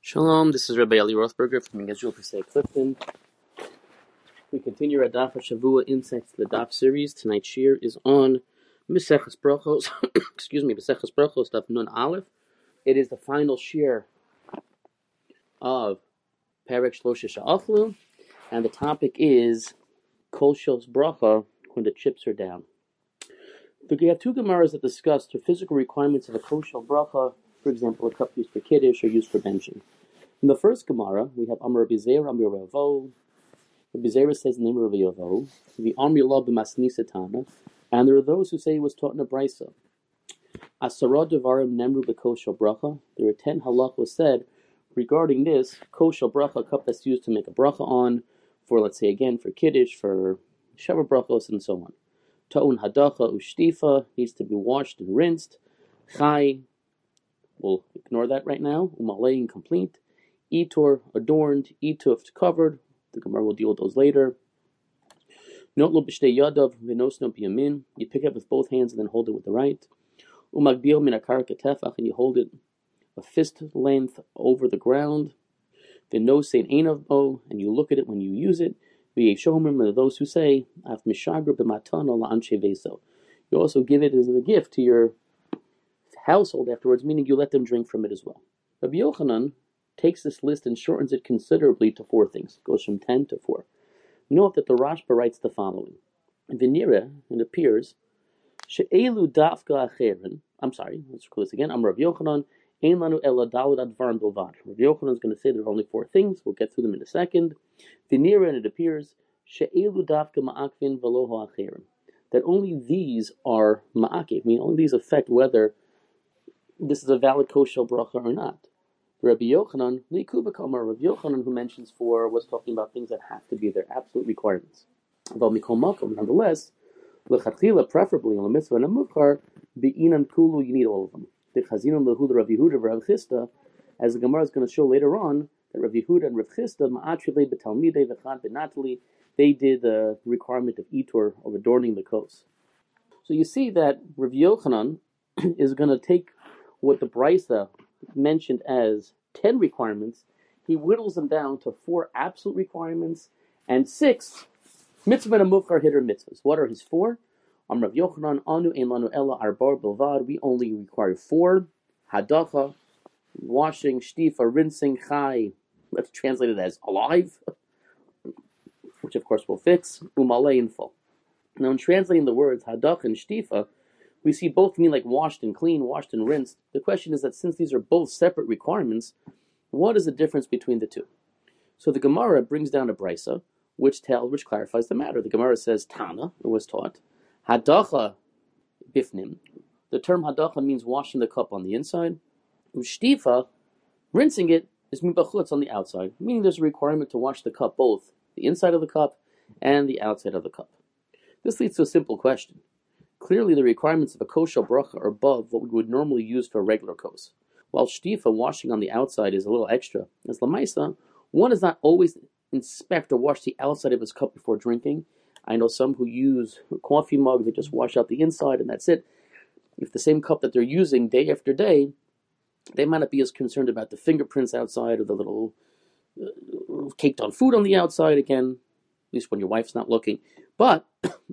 Shalom, this is Rabbi Eli Rothberger from Israel Passaic Clifton. We continue our Daf Shavua Insights to the Daf series. Tonight's shir is on Maseches Brachos, Maseches Brachos, Daf Nun Aleph. It is the final shir of Perek Shlosha Sha'achlu, and the topic is Kol Shos Bracha, when the chips are down. We have two Gemaras that discuss the physical requirements of a Kol Shos Bracha, for example, a cup used for Kiddush or used for benching. In the first Gemara, we have Amar Rabbi Zeir, Amar Ravo. Rabbi Zeir says the name of Rabbi Ravo. The Amri Lo b'Masnisatana, and there are those who say it was taught in a brisa. Asara Devarim Nemru b'Kol Shos Bracha. There are 10 halachos said regarding this Kol Shos Bracha, a cup that's used to make a bracha on, for let's say again for Kiddush, for Sheva Brachos, and so on. Ta'un Hadacha Ushtifa needs to be washed and rinsed. Chai, we'll ignore that right now. Umalei, incomplete. Itor, adorned. Ituft, covered. The Gemara will deal with those later. Notlo b'shtei yadav v'nosno b'yamin. You pick it up with both hands and then hold it with the right. Umagbil min akar ketefach, and you hold it a fist length over the ground. V'nosein einav bo, and you look at it when you use it. V'yeshomim, and those who say af mishagra b'matana la'anshe veso. You also give it as a gift to your household afterwards, meaning you let them drink from it as well. Rabbi Yochanan takes this list and shortens it considerably to 4 things. It goes from 10 to 4. Note that the Rashba writes the following. V'nira, it appears, she'elu dafka acherin. I'm sorry, let's call this again. I'm Rav Yochanan. Ein lanu ela dalad advarim bilvad. Rav Yochanan is going to say there are only 4 things. We'll get through them in a second. V'nira, and it appears, she'elu dafka ma'akvin v'loho acherin. That only these are ma'akiv, meaning only these affect whether this is a valid Kol Shos Bracha or not. Rabbi Yochanan, Rabbi Yochanan, who mentions 4, was talking about things that have to be their absolute requirements. Nonetheless, lechatchila, preferably on the mitzvah and a muvchar, be'inan kulu, you need all of them. The chazinon lehuda Rav Yehuda Rav Chisda, as the Gemara is going to show later on, that Rav Yehuda and Rav Chisda, ma'atrivei betalmidei v'chan benatali, they did the requirement of itur, of adorning the kos. So you see that Rav Yochanan is going to take what the Brisa mentioned as 10 requirements, he whittles them down to 4 absolute requirements and 6 mitzvah and muvchar hitter mitzvahs. What are his 4? Rav Yochanan, anu ein lanu ela arbar bilvad. We only require 4. Hadacha, washing. Shtifa, rinsing. Chai, let's translate it as alive, which of course will fix. Umalei, in full. Now in translating the words hadacha and shtifa, we see both mean like washed and clean, washed and rinsed. The question is that since these are both separate requirements, what is the difference between the 2? So the Gemara brings down a brisa, which clarifies the matter. The Gemara says, Tana, it was taught, Hadacha bifnim. The term hadacha means washing the cup on the inside. Ushtifa, rinsing it, is mibachutz, on the outside, meaning there's a requirement to wash the cup, both the inside of the cup and the outside of the cup. This leads to a simple question. Clearly, the requirements of a Kol Shos Bracha are above what we would normally use for a regular kos. While shtifa, washing on the outside, is a little extra, as lamaisa, one does not always inspect or wash the outside of his cup before drinking. I know some who use coffee mugs, they just wash out the inside and that's it. If the same cup that they're using day after day, they might not be as concerned about the fingerprints outside or the little caked on food on the outside, again, at least when your wife's not looking. But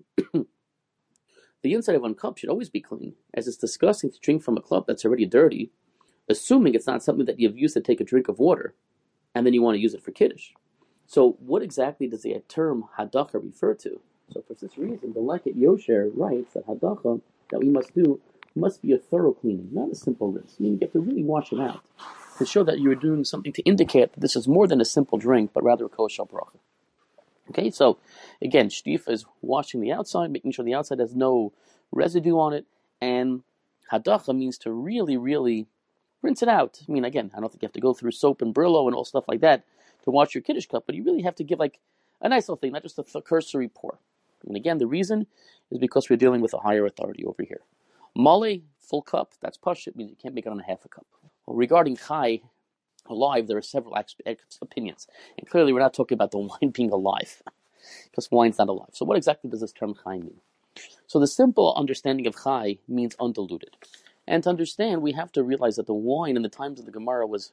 the inside of one cup should always be clean, as it's disgusting to drink from a cup that's already dirty, assuming it's not something that you've used to take a drink of water, and then you want to use it for Kiddush. So what exactly does the term hadacha refer to? So for this reason, the Leket Yosher writes that hadacha, that we must do, must be a thorough cleaning, not a simple rinse. I mean, you have to really wash it out, to show that you're doing something to indicate that this is more than a simple drink, but rather a Kol Shos Bracha. Okay, so again, shtifa is washing the outside, making sure the outside has no residue on it, and hadacha means to really, really rinse it out. I mean, again, I don't think you have to go through soap and Brillo and all stuff like that to wash your Kiddush cup, but you really have to give like a nice little thing, not just a cursory pour. And again, the reason is because we're dealing with a higher authority over here. Male, full cup, that's pashut, means you can't make it on a half a cup. Well, regarding chai, alive, there are several opinions. And clearly we're not talking about the wine being alive, because wine's not alive. So what exactly does this term chai mean? So the simple understanding of chai means undiluted. And to understand, we have to realize that the wine in the times of the Gemara was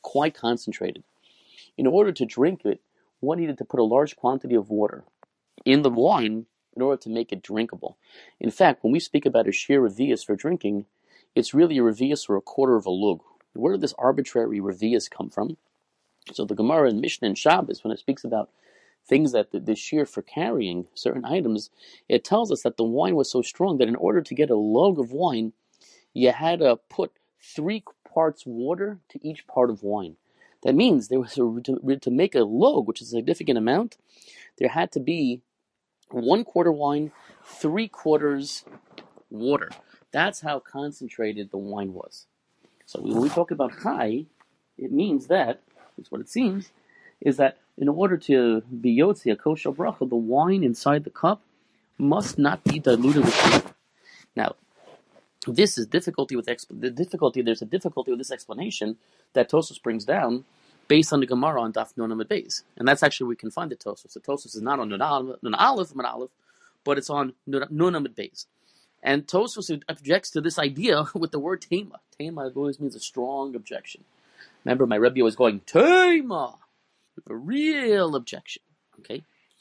quite concentrated. In order to drink it, one needed to put a large quantity of water in the wine in order to make it drinkable. In fact, when we speak about a sheer revius for drinking, it's really a revius or a quarter of a lug. Where did this arbitrary revius come from? So the Gemara in Mishnah and Shabbos, when it speaks about things that the shear for carrying certain items, it tells us that the wine was so strong that in order to get a lug of wine, you had to put 3 parts water to each part of wine. That means there was to make a lug, which is a significant amount, there had to be 1/4 wine, 3/4 water. That's how concentrated the wine was. So when we talk about chai, it means that, it's what it seems, is that in order to be yotzi a kosher bracha, the wine inside the cup must not be diluted with water. Now, this is difficulty with there's a difficulty with this explanation that Tosfos brings down based on the Gemara on Daf Nun Amud Beis. And that's actually where we can find the Tosfos. The Tosfos is not on Nun Aleph, but it's on Nun Amud Beis. And Tosfos objects to this idea with the word tema. Tema always means a strong objection. Remember, my Rebbe was going, tema! A real objection. Okay?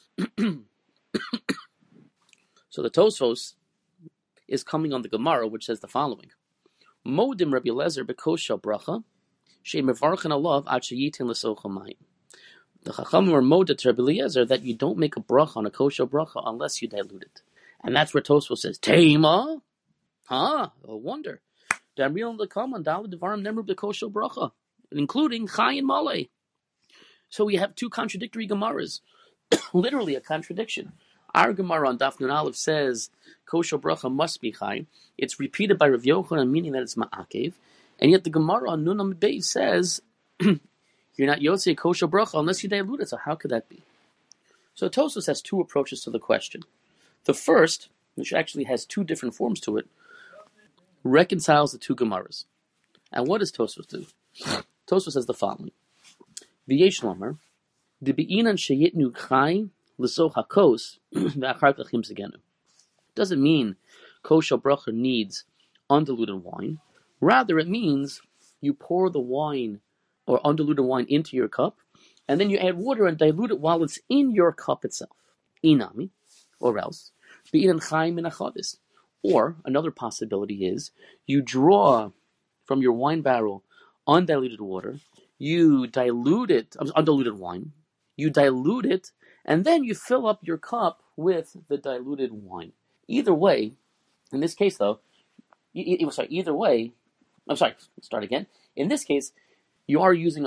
So the Tosfos is coming on the Gemara, which says the following. Modim Rabbi Eliezer bekosha bracha, she'mevarchen alav ad sheyitin l'socha mayim. The Chachamim were moda to Rabbi Eliezer that you don't make a bracha on a kosher bracha unless you dilute it. And that's where Tosfos says, Tema? Huh? A wonder. Damriel l'kam on daled devarim nemru bekosher bracha, including chai and malay. So we have 2 contradictory Gemaras. Literally a contradiction. Our Gemara on Daf Nun Aleph says kosher bracha must be chai. It's repeated by Rav Yochanan, meaning that it's ma'akev. And yet the Gemara on Nun Amud Beis says you're not yotzei kosher bracha unless you dilute it. So how could that be? So Tosfos has 2 approaches to the question. The first, which actually has 2 different forms to it, reconciles the 2 Gemaras. And what does Tosfos do? Tosfos says the following. V'yesh lomer, de'bi'inan sheyitnu chai l'soch hakos v'achar kach himzegenu. Doesn't mean kosher bracha needs undiluted wine. Rather, it means you pour the wine or undiluted wine into your cup, and then you add water and dilute it while it's in your cup itself. Inami, or else, be'inan chai min achadis. Or, another possibility is, you draw from your wine barrel undiluted water, you dilute it, undiluted wine, you dilute it, and then you fill up your cup with the diluted wine. Either way, in this case though, either way, start again. In this case, you are using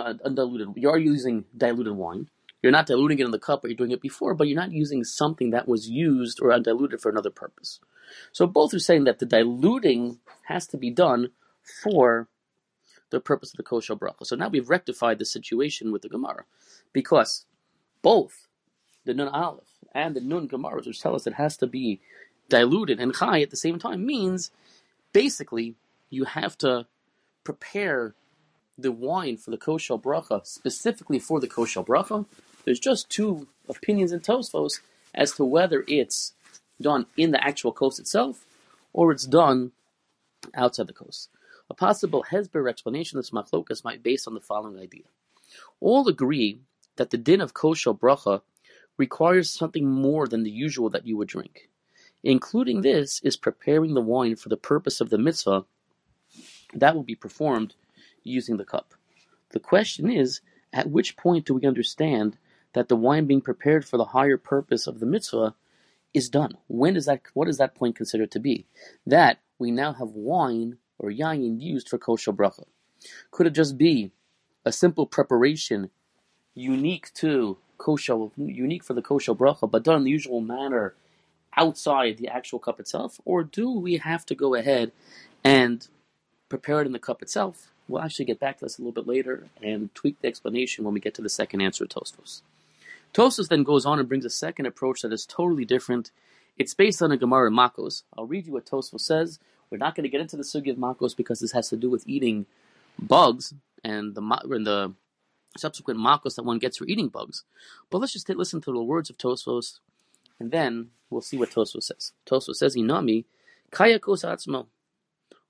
diluted wine. You're not diluting it in the cup, but you're doing it before, but you're not using something that was used or undiluted for another purpose. So both are saying that the diluting has to be done for the purpose of the kosher bracha. So now we've rectified the situation with the Gemara, because both the Nun Aleph and the Nun Gemaras, which tell us it has to be diluted and chai at the same time, means basically you have to prepare the wine for the kosher bracha specifically for the kosher bracha. There's just 2 opinions in Tosfos as to whether it's done in the actual kos itself or it's done outside the kos. A possible hesber explanation of this machlokas might be based on the following idea. All agree that the din of kosher bracha requires something more than the usual that you would drink. Including this is preparing the wine for the purpose of the mitzvah that will be performed using the cup. The question is, at which point do we understand that the wine being prepared for the higher purpose of the mitzvah is done? What is that point considered to be? That we now have wine or yayin used for kosher bracha. Could it just be a simple preparation unique for the kosher bracha, but done in the usual manner outside the actual cup itself? Or do we have to go ahead and prepare it in the cup itself? We'll actually get back to this a little bit later and tweak the explanation when we get to the second answer of Tosfos. Tosfos then goes on and brings a second approach that is totally different. It's based on a Gemara in Makos. I'll read you what Tosfos says. We're not going to get into the sugi of Makos because this has to do with eating bugs and the subsequent Makos that one gets for eating bugs. But let's just listen to the words of Tosfos, and then we'll see what Tosfos says. Tosfos says, Inami, kaya kos atzmo.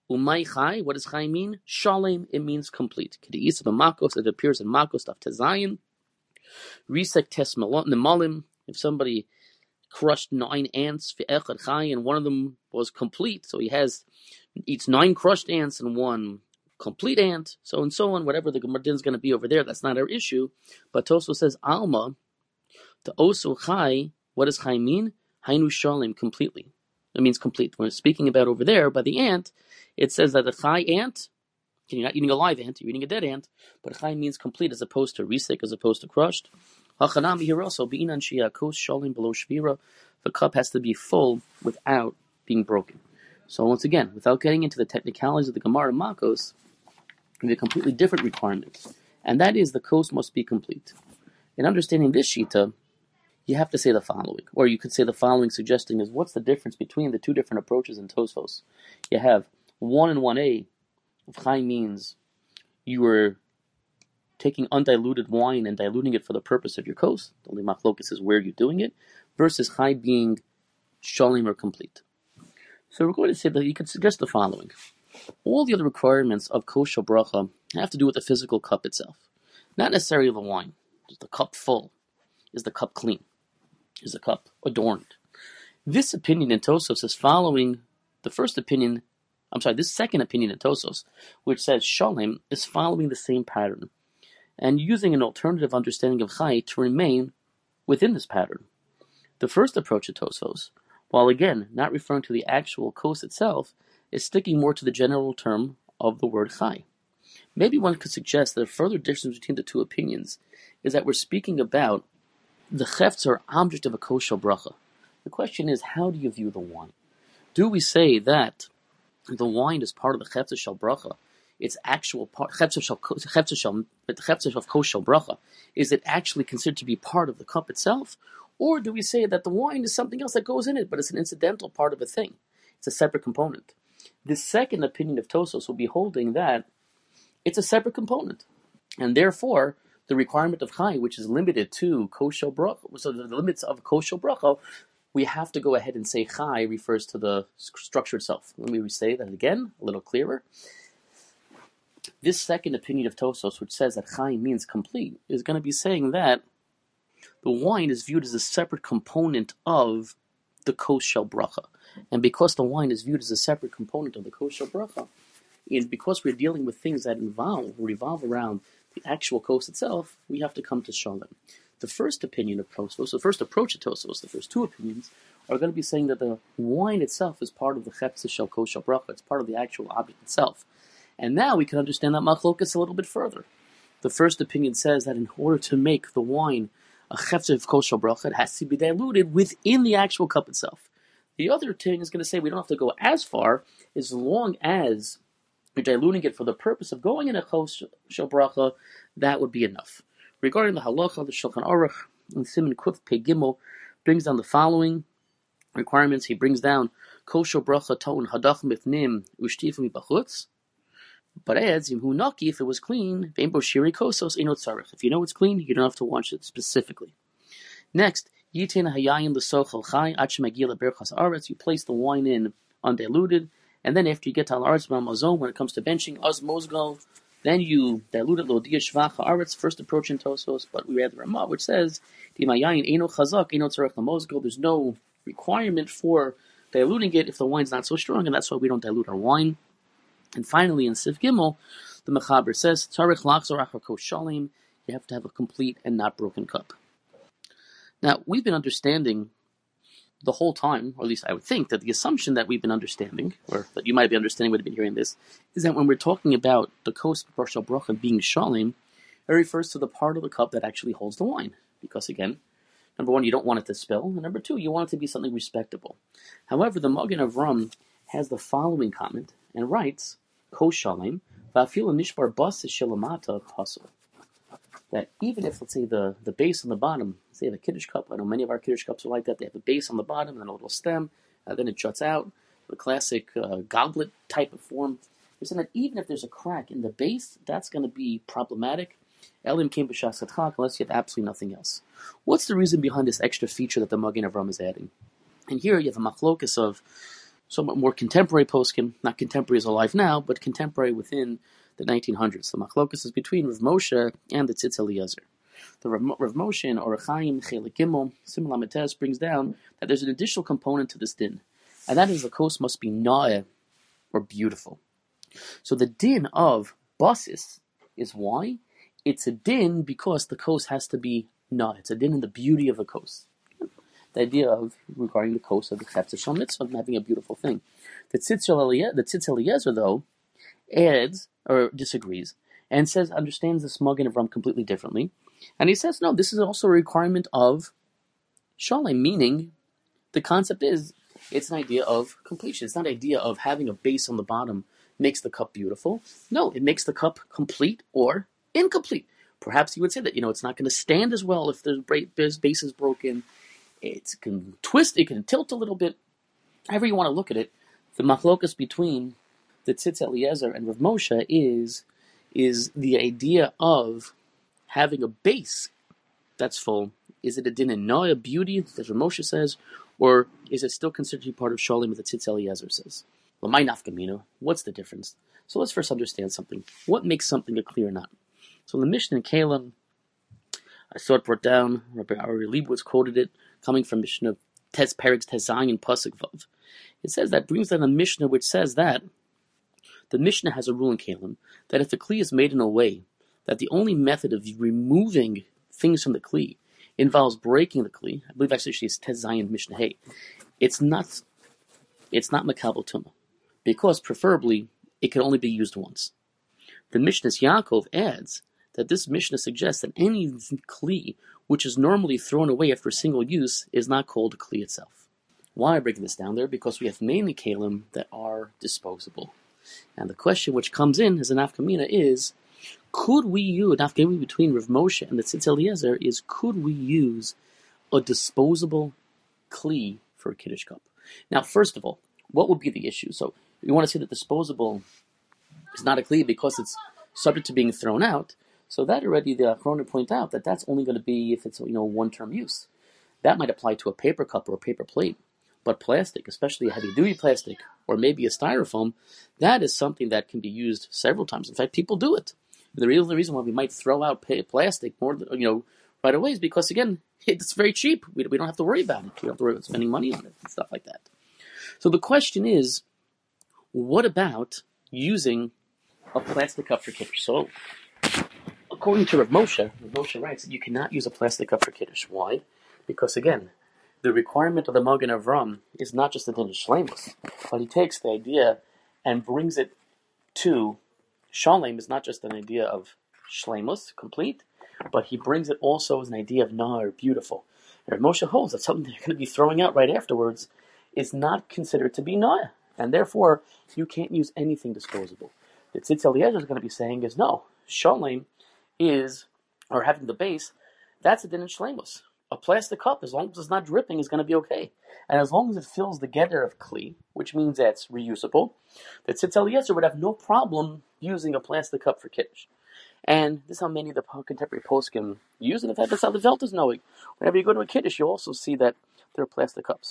Umay chai, what does chai mean? Shalem, it means complete. K'de'isa b'makos, it appears in Makos Daf Tezayin. Risek tes nemalim, if somebody crushed 9 ants, ve'echad chai, and one of them was complete, so he eats 9 crushed ants and 1 complete ant, so and so on, whatever the Gemara din is going to be over there, that's not our issue. But Tosfos says, Alma, the osu chai, what does chai mean? Hainu shalem, completely. It means complete. When it's speaking about over there, by the ant, it says that the chai ant, you're not eating a live ant, you're eating a dead ant, but chai means complete as opposed to risik, as opposed to crushed. Hachanami here also, be'inan sheyakos shalem below shvira, the cup has to be full without being broken. So once again, without getting into the technicalities of the Gemara and Makos, we have a completely different requirement, and that is the kos must be complete. In understanding this shita, you have to say the following, or you could say the following, suggesting is what's the difference between the two different approaches in Tosfos. You have 1 and 1a. If chai means you were taking undiluted wine and diluting it for the purpose of your kos, the only machlokas is where you're doing it, versus chai being shalim or complete. So we're going to say that you could suggest the following. All the other requirements of kosher bracha have to do with the physical cup itself. Not necessarily the wine. Is the cup full? Is the cup clean? Is the cup adorned? This opinion in Tosfos is following the first opinion, this second opinion in Tosfos, which says Shalem is following the same pattern and using an alternative understanding of chai to remain within this pattern. The first approach of Tosfos, while again not referring to the actual kos itself, is sticking more to the general term of the word chai. Maybe one could suggest that a further difference between the two opinions is that we're speaking about the chefts or object of a kosher bracha. The question is, how do you view the wine? Do we say that the wine is part of the chefts shel bracha? Its actual part, chefts shel kosher bracha, is it actually considered to be part of the cup itself? Or do we say that the wine is something else that goes in it, but it's an incidental part of a thing? It's a separate component. The second opinion of Tosfos will be holding that it's a separate component, and therefore the requirement of chai, which is limited to kosher bracha, so the limits of kosher bracha, we have to go ahead and say chai refers to the structure itself. Let me say that again, a little clearer. This second opinion of Tosfos, which says that chai means complete, is going to be saying that the wine is viewed as a separate component of the kosher bracha. And because the wine is viewed as a separate component of the kosher bracha, and because we're dealing with things that revolve around the actual kos itself, we have to come to shalom. The first opinion of Tosfos, the first approach of Tosfos, the first two opinions, are going to be saying that the wine itself is part of the chefs shel kosher bracha. It's part of the actual object itself. And now we can understand that machlokas a little bit further. The first opinion says that in order to make the wine a chefs of kosher bracha, it has to be diluted within the actual cup itself. The other thing is going to say we don't have to go as far as long as you're diluting it for the purpose of going in a kosher bracha, that would be enough. Regarding the halacha, the Shulchan Aruch in Siman Kuf Pei Gimel brings down the following requirements. He brings down kosher bracha to'un hadach mifnim ushtifim bachutz, but adds imhu naki, if it was clean, ve'im bo shiri kosos einot tzarich. If you know it's clean, you don't have to wash it specifically. Next, yitin hayayim l'sochel chai ad shemagil leberchas aretz. You place the wine in undiluted, and then after you get to al aretz b'mazon, when it comes to benching, az mozgal, then you dilute it lodia shvach haaretz. First approach in Tosfos, but we read the Ramah, which says dimayayin eino chazak eino tzarich lemozgal. There's no requirement for diluting it if the wine's not so strong, and that's why we don't dilute our wine. And finally, in Sif Gimel, the Mechaber says tzarich lachzor achar kos shalim. You have to have a complete and not broken cup. Now, we've been understanding the whole time, or at least I would think, that the assumption that we've been understanding, or that you might be understanding when you've been hearing this, is that when we're talking about the kos b'parshal bracha being shalim, it refers to the part of the cup that actually holds the wine. Because again, number one, you don't want it to spill, and number two, you want it to be something respectable. However, the Magen Avram has the following comment, and writes, kos shalim, va'afil nishbar bas shilamata pasul. That even if, let's say, the base on the bottom, say the Kiddush cup, I know many of our Kiddush cups are like that, they have a base on the bottom and then a little stem, then it juts out, the classic goblet type of form. They're saying that even if there's a crack in the base, that's going to be problematic, elim kim b'shas hatchak, unless you have absolutely nothing else. What's the reason behind this extra feature that the Magen Avram is adding? And here you have a machlokas of somewhat more contemporary poskim, not contemporary as alive now, but contemporary within the 1900s. The machlokas is between Rav Moshe and the Tzitz Eliezer. The Rav Moshe in Orach Chaim Chelik Gimel Simon Lamed brings down that there's an additional component to this din, and that is the kos must be naeh, or beautiful. So the din of basis is why? It's a din because the kos has to be naeh. It's a din in the beauty of the kos. The idea of regarding the kos of the Chetzer Shal Mitzvah having a beautiful thing. The Tzitz Eliezer, though, adds or disagrees and says understands this Magen Avram completely differently, and he says no, this is also a requirement of Shalem, meaning the concept is it's an idea of completion. It's not an idea of having a base on the bottom makes the cup beautiful. No, it makes the cup complete or incomplete. Perhaps you would say that it's not going to stand as well if the base is broken. It can twist, it can tilt a little bit. However you want to look at it, the machlokas between the Tzitz Eliezer and Rav Moshe is the idea of having a base that's full. Is it a din in naeh, beauty, as Rav Moshe says, or is it still considered to be part of Shalom, as the Tzitz Eliezer says? L'may nafkamina, what's the difference? So let's first understand something. What makes something a clear knot? So in the Mishnah in Kalim, I saw it brought down, Rabbi Ari Leibowitz quoted it, coming from Mishnah Tes Peretz Tes Zayin Pasuk Vav. It says that, brings down a Mishnah which says that the Mishnah has a rule in Kalim that if the Kli is made in a way that the only method of removing things from the Kli involves breaking the Kli, I believe actually it's Tes Zayin Mishnah Hey, it's not Makabel Tumah, because preferably it can only be used once. The Mishnah's Yaakov adds that this Mishnah suggests that any Kli which is normally thrown away after a single use is not called a Kli itself. Why am I breaking this down there? Because we have mainly Kalim that are disposable. And the question which comes in as an nafkamina is, could we use, nafkamina between Rav Moshe and the Tzitz Eliezer is, could we use a disposable Kli for a Kiddush cup? Now, first of all, what would be the issue? So, you want to say that disposable is not a Kli because it's subject to being thrown out. So that already the Achronim point out that that's only going to be if it's one-term use. That might apply to a paper cup or a paper plate. But plastic, especially a heavy-duty plastic or maybe a styrofoam, that is something that can be used several times. In fact, people do it. The real reason why we might throw out plastic more, right away is because, again, it's very cheap. We don't have to worry about it. We don't have to worry about spending money on it and stuff like that. So the question is, what about using a plastic cup for Kiddush? So, according to Rav Moshe writes that you cannot use a plastic cup for Kiddush. Why? Because, again, the requirement of the Magen Avram is not just the din of shleimus, but he takes the idea and brings it to Shalem is not just an idea of shleimus, complete, but he brings it also as an idea of nar, beautiful. And Rav Moshe holds that something they're going to be throwing out right afterwards is not considered to be nar, and therefore you can't use anything disposable. The Tzitz Eliezer is going to be saying is no, Shalem is, or having the base, that's a din in shleimus. A plastic cup, as long as it's not dripping, is going to be okay. And as long as it fills the gather of Kli, which means that it's reusable, the Tzitz Eliezer would have no problem using a plastic cup for Kiddush. And this is how many of the contemporary poskim use it. In fact, that's how the Velt is knowing. Whenever you go to a Kiddush, you also see that there are plastic cups.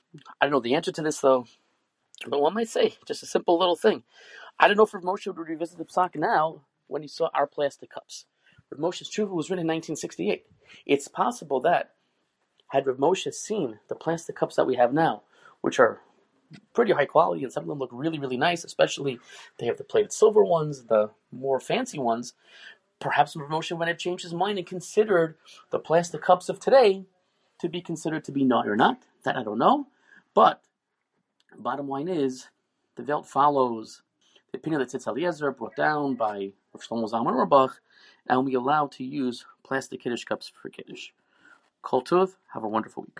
I don't know the answer to this, though, but one might say, just a simple little thing. I don't know if Rav Moshe would revisit the Psak now when he saw our plastic cups. Rav Moshe's Tshuva was written in 1968. It's possible that had Rav Moshe seen the plastic cups that we have now, which are pretty high quality and some of them look really, really nice, especially they have the plated silver ones, the more fancy ones, perhaps Rav Moshe would have changed his mind and considered the plastic cups of today to be considered to be not or not. That I don't know. But bottom line is, the Velt follows the opinion that Tzitz Eliezer brought down by Rav Shlomo Zalman Auerbach, and we allow to use plastic Kiddush cups for Kiddush. Kol Tuv, have a wonderful week.